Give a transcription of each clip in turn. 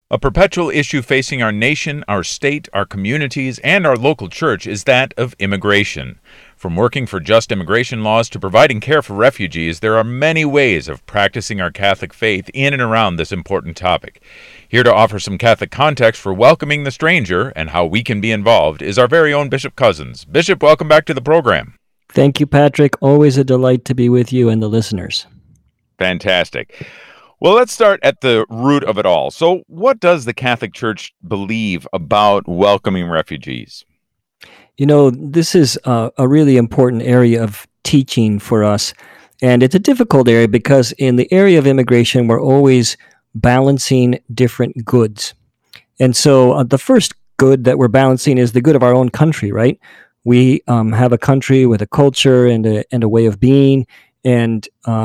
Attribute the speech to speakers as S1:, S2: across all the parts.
S1: A perpetual issue facing our nation, our state, our communities, and our local church is that of immigration. From working for just immigration laws to providing care for refugees, there are many ways of practicing our Catholic faith in and around this important topic. Here to offer some Catholic context for welcoming the stranger and how we can be involved is our very own Bishop Cozzens. Bishop, welcome back to the program.
S2: Thank you, Patrick. Always a delight to be with you and the listeners.
S1: Fantastic. Well, let's start at the root of it all. So, what does the Catholic Church believe about welcoming refugees?
S2: You know, this is a really important area of teaching for us, and it's a difficult area because in the area of immigration, we're always balancing different goods. And so the first good that we're balancing is the good of our own country, right? We have a country with a culture and a way of being, and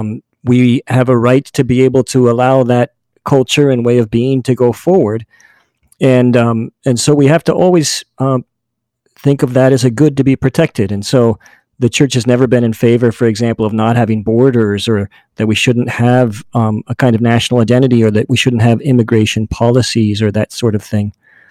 S2: we have a right to be able to allow that culture and way of being to go forward. And so we have to always think of that as a good to be protected. And so the church has never been in favor, for example, of not having borders, or that we shouldn't have a kind of national identity, or that we shouldn't have immigration policies or that sort of thing.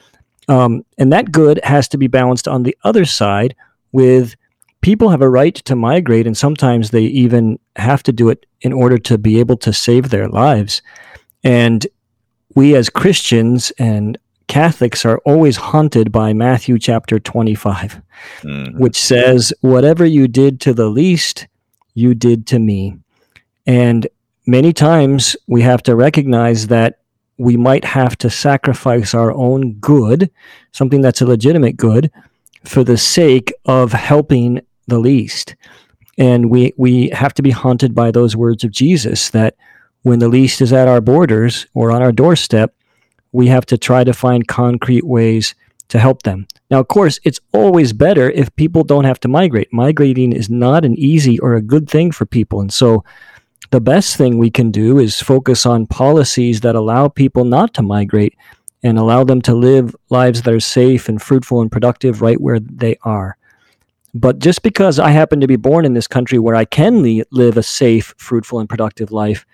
S2: And that good has to be balanced on the other side with people have a right to migrate, and sometimes they even have to do it in order to be able to save their lives. And we as Christians and Catholics are always haunted by Matthew chapter 25, which says, "Whatever you did to the least, you did to me." And many times we have to recognize that we might have to sacrifice our own good, something that's a legitimate good, for the sake of helping the least. And we have to be haunted by those words of Jesus, that when the least is at our borders or on our doorstep, we have to try to find concrete ways to help them. Now, of course, it's always better if people don't have to migrate. Migrating is not an easy or a good thing for people. And so the best thing we can do is focus on policies that allow people not to migrate and allow them to live lives that are safe and fruitful and productive right where they are. But just because I happen to be born in this country where I can live a safe, fruitful, and productive life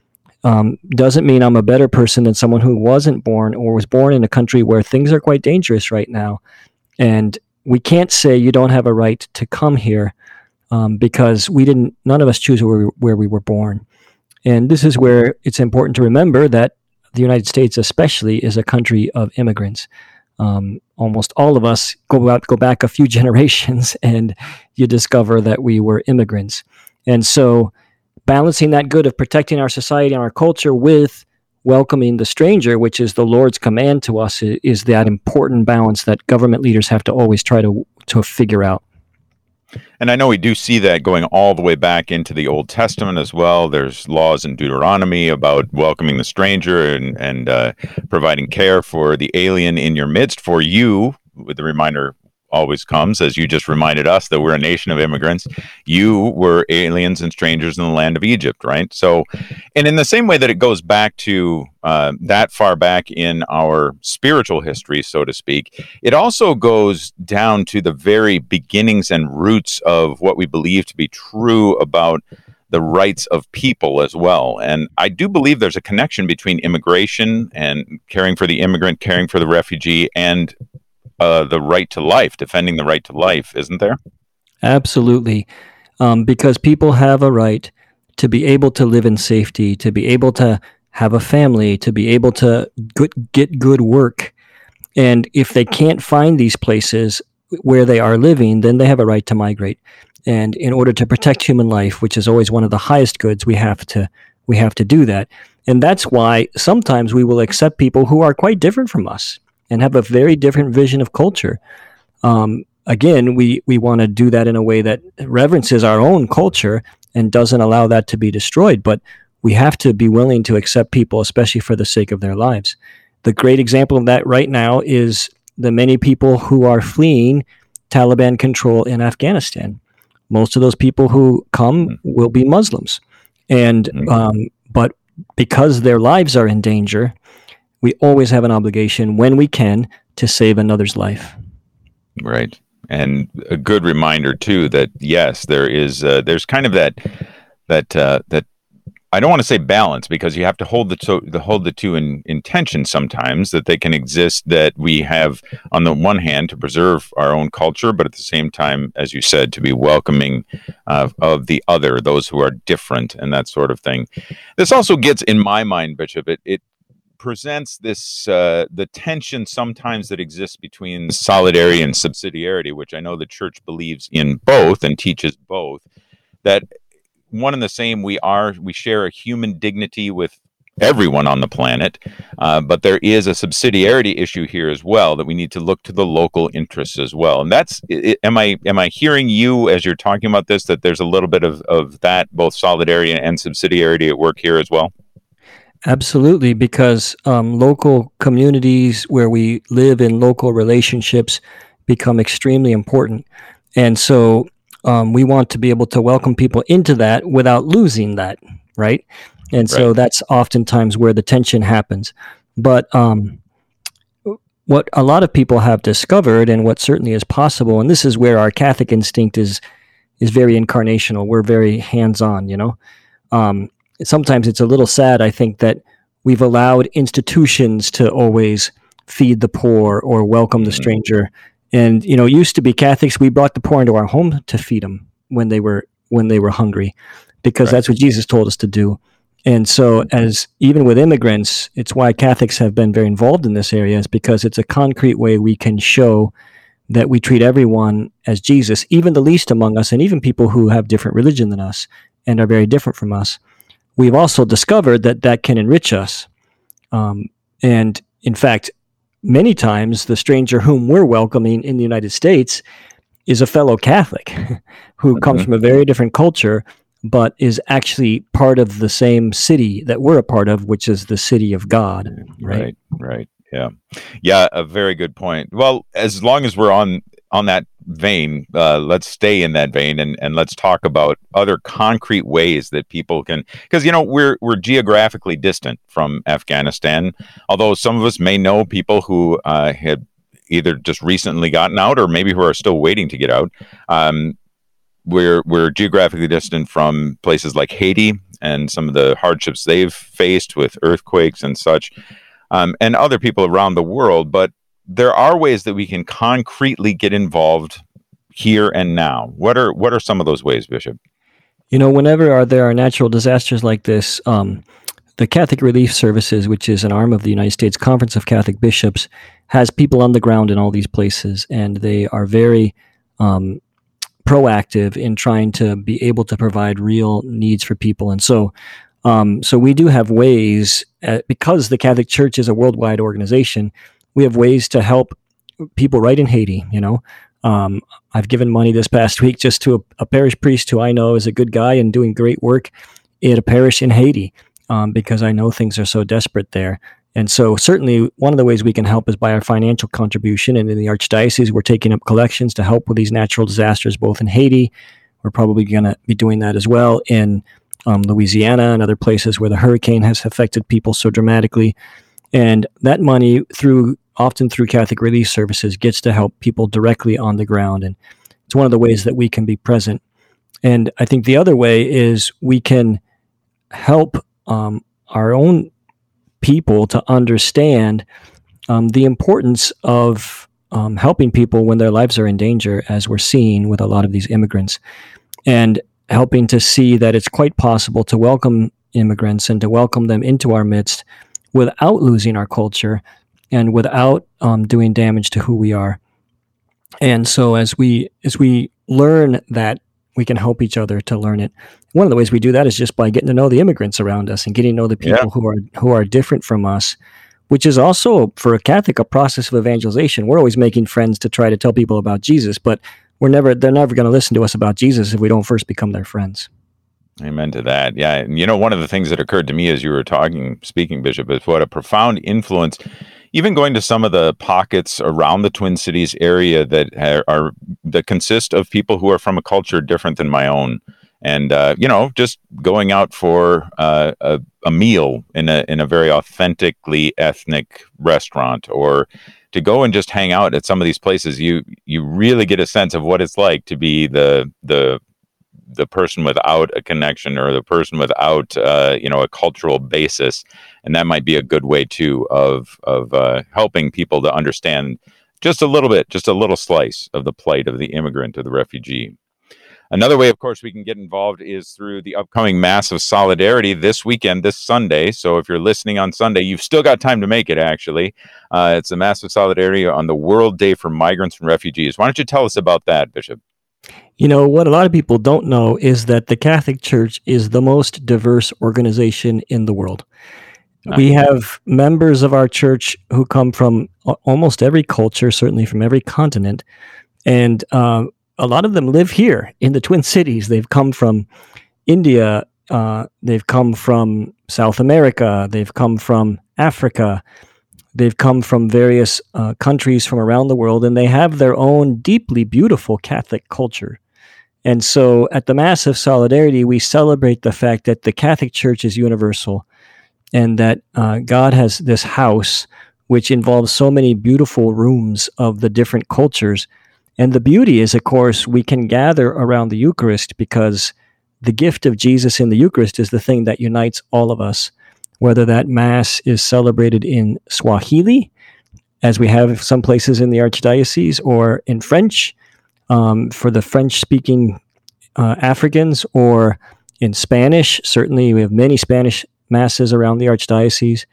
S2: doesn't mean I'm a better person than someone who wasn't born or was born in a country where things are quite dangerous right now. And we can't say you don't have a right to come here because none of us choose where we were born. And this is where it's important to remember that the United States especially is a country of immigrants. Almost all of us go back a few generations and you discover that we were immigrants. And so balancing that good of protecting our society and our culture with welcoming the stranger, which is the Lord's command to us, is that important balance that government leaders have to always try to figure out.
S1: And I know we do see that going all the way back into the Old Testament as well. There's laws in Deuteronomy about welcoming the stranger and providing care for the alien in your midst. For you, with the reminder always comes, as you just reminded us, that we're a nation of immigrants. You were aliens and strangers in the land of Egypt, right? So, and in the same way that it goes back to that far back in our spiritual history, so to speak, it also goes down to the very beginnings and roots of what we believe to be true about the rights of people as well. And I do believe there's a connection between immigration and caring for the immigrant, caring for the refugee, and the right to life, defending the right to life, isn't there?
S2: Absolutely. Because people have a right to be able to live in safety, to be able to have a family, to be able to get good work. And if they can't find these places where they are living, then they have a right to migrate. And in order to protect human life, which is always one of the highest goods, we have to do that. And that's why sometimes we will accept people who are quite different from us and have a very different vision of culture. Again, we want to do that in a way that reverences our own culture and doesn't allow that to be destroyed. But we have to be willing to accept people, especially for the sake of their lives. The great example of that right now is the many people who are fleeing Taliban control in Afghanistan. Most of those people who come will be Muslims. And but because their lives are in danger, we always have an obligation when we can to save another's life.
S1: Right. And a good reminder too that yes, there's kind of that I don't want to say balance, because you have to hold the two in tension sometimes, that they can exist, that we have on the one hand to preserve our own culture, but at the same time, as you said, to be welcoming of the other, those who are different, and that sort of thing. This also gets, in my mind, Bishop, it presents this the tension sometimes that exists between solidarity and subsidiarity, which I know the church believes in both and teaches both, that one and the same, we share a human dignity with everyone on the planet, but there is a subsidiarity issue here as well, that we need to look to the local interests as well. And that's am I hearing you as you're talking about this, that there's a little bit of that, both solidarity and subsidiarity at work here as well?
S2: Absolutely, because local communities where we live in, local relationships become extremely important. And so we want to be able to welcome people into that without losing that, right? And so
S1: Right.
S2: that's oftentimes where the tension happens. But what a lot of people have discovered, and what certainly is possible, and this is where our Catholic instinct is very incarnational. We're very hands-on, you know. Sometimes it's a little sad, I think, that we've allowed institutions to always feed the poor or welcome the
S1: Mhm.
S2: stranger. And it used to be Catholics, we brought the poor into our home to feed them when they were hungry, because
S1: Right.
S2: that's what Jesus told us to do. And so, as even with immigrants, it's why Catholics have been very involved in this area, is because it's a concrete way we can show that we treat everyone as Jesus, even the least among us, and even people who have different religion than us and are very different from us. We've also discovered that can enrich us. And in fact, many times the stranger whom we're welcoming in the United States is a fellow Catholic who comes
S1: Mhm.
S2: from a very different culture, but is actually part of the same city that we're a part of, which is the city of God, right?
S1: Right. Yeah. Yeah, a very good point. Well, as long as we're on that vein, let's stay in that vein, and let's talk about other concrete ways that people can, because we're geographically distant from Afghanistan, although some of us may know people who had either just recently gotten out, or maybe who are still waiting to get out. Um, we're geographically distant from places like Haiti and some of the hardships they've faced with earthquakes and such, and other people around the world. But there are ways that we can concretely get involved here and now. What are some of those ways, Bishop?
S2: Whenever there are natural disasters like this, the Catholic Relief Services, which is an arm of the United States Conference of Catholic Bishops, has people on the ground in all these places, and they are very proactive in trying to be able to provide real needs for people. And so we do have ways, because the Catholic Church is a worldwide organization, we have ways to help people right in Haiti. I've given money this past week just to a parish priest who I know is a good guy and doing great work at a parish in Haiti, because I know things are so desperate there. And so certainly one of the ways we can help is by our financial contribution. And in the Archdiocese, we're taking up collections to help with these natural disasters, both in Haiti. We're probably going to be doing that as well in Louisiana and other places where the hurricane has affected people so dramatically. And that money, often through Catholic Relief Services, gets to help people directly on the ground. And it's one of the ways that we can be present. And I think the other way is we can help our own people to understand the importance of helping people when their lives are in danger, as we're seeing with a lot of these immigrants, and helping to see that it's quite possible to welcome immigrants and to welcome them into our midst without losing our culture and without doing damage to who we are. And so as we learn that, we can help each other to learn it. One of the ways we do that is just by getting to know the immigrants around us and getting to know the
S1: Yeah.
S2: people who are different from us, which is also, for a Catholic, a process of evangelization. We're always making friends to try to tell people about Jesus, but they're never going to listen to us about Jesus if we don't first become their friends.
S1: Amen to that. Yeah. And one of the things that occurred to me as you were speaking, Bishop, is what a profound influence, even going to some of the pockets around the Twin Cities area that consist of people who are from a culture different than my own. And, just going out for a meal in a very authentically ethnic restaurant, or to go and just hang out at some of these places, you really get a sense of what it's like to be the the person without a connection or the person without a cultural basis, and that might be a good way too of helping people to understand just a little bit, just a little slice of the plight of the immigrant or the refugee. Another way, of course, we can get involved is through the upcoming Mass of Solidarity this weekend, this Sunday. So if you're listening on Sunday, you've still got time to make it, actually. It's the Mass of Solidarity on the World Day for Migrants and Refugees. Why don't you tell us about that, Bishop?
S2: What a lot of people don't know is that the Catholic Church is the most diverse organization in the world. We have members of our church who come from almost every culture, certainly from every continent, and a lot of them live here in the Twin Cities. They've come from India, they've come from South America, they've come from Africa, they've come from various countries from around the world, and they have their own deeply beautiful Catholic culture. And so at the Mass of Solidarity, we celebrate the fact that the Catholic Church is universal and that God has this house which involves so many beautiful rooms of the different cultures. And the beauty is, of course, we can gather around the Eucharist because the gift of Jesus in the Eucharist is the thing that unites all of us, whether that Mass is celebrated in Swahili, as we have some places in the Archdiocese, or in French, for the French-speaking Africans, or in Spanish. Certainly, we have many Spanish Masses around the Archdiocese,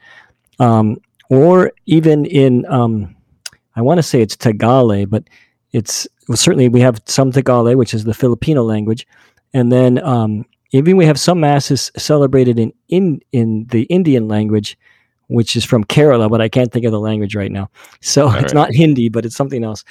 S2: or even in, I want to say it's Tagalog, but certainly we have some Tagalog, which is the Filipino language, and then even we have some Masses celebrated in the Indian language, which is from Kerala, but I can't think of the language right now. So it's not Hindi, but it's something else.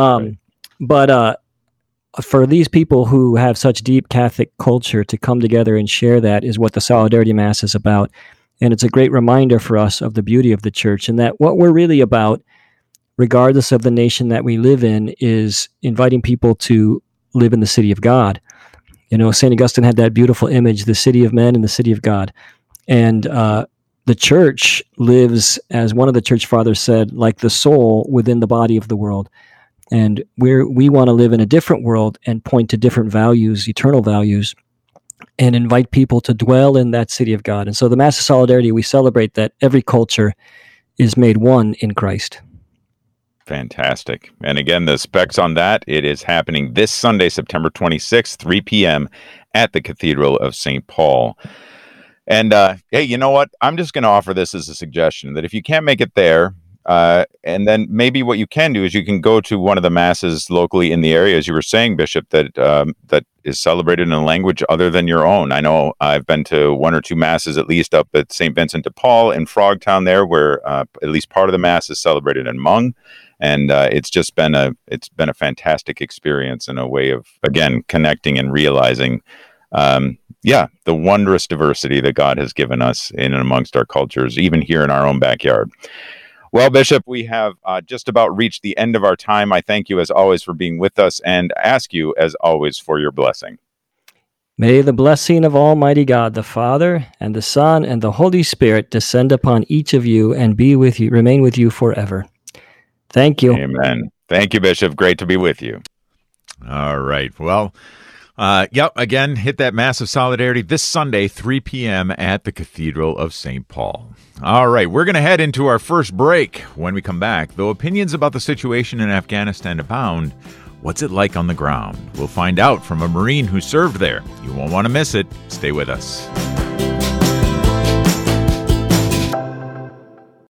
S2: But for these people who have such deep Catholic culture, to come together and share that is what the Solidarity Mass is about. And it's a great reminder for us of the beauty of the Church, and that what we're really about, regardless of the nation that we live in, is inviting people to live in the city of God. St. Augustine had that beautiful image, the city of men and the city of God. And the Church lives, as one of the Church Fathers said, like the soul within the body of the world. And we want to live in a different world and point to different values, eternal values, and invite people to dwell in that city of God. And so the Mass of Solidarity, we celebrate that every culture is made one in Christ.
S1: Fantastic. And again, the specs on that, it is happening this Sunday, September 26th, 3 p.m. at the Cathedral of St. Paul. And hey, you know what? I'm just going to offer this as a suggestion that if you can't make it there, and then maybe what you can do is you can go to one of the Masses locally in the area, as you were saying, Bishop, that is celebrated in a language other than your own. I know I've been to one or two Masses, at least up at St. Vincent de Paul in Frogtown there, where at least part of the Mass is celebrated in Hmong. And it's been a fantastic experience and a way of, again, connecting and realizing, the wondrous diversity that God has given us in and amongst our cultures, even here in our own backyard. Well, Bishop, we have just about reached the end of our time. I thank you, as always, for being with us and ask you, as always, for your blessing.
S2: May the blessing of Almighty God, the Father, and the Son, and the Holy Spirit descend upon each of you and be with you, remain with you forever. Thank you.
S1: Amen. Thank you, Bishop. Great to be with you.
S3: All right. Well, again, hit that Mass of Solidarity this Sunday, 3 p.m. at the Cathedral of St. Paul. All right, we're going to head into our first break. When we come back, though opinions about the situation in Afghanistan abound, what's it like on the ground? We'll find out from a Marine who served there. You won't want to miss it. Stay with us.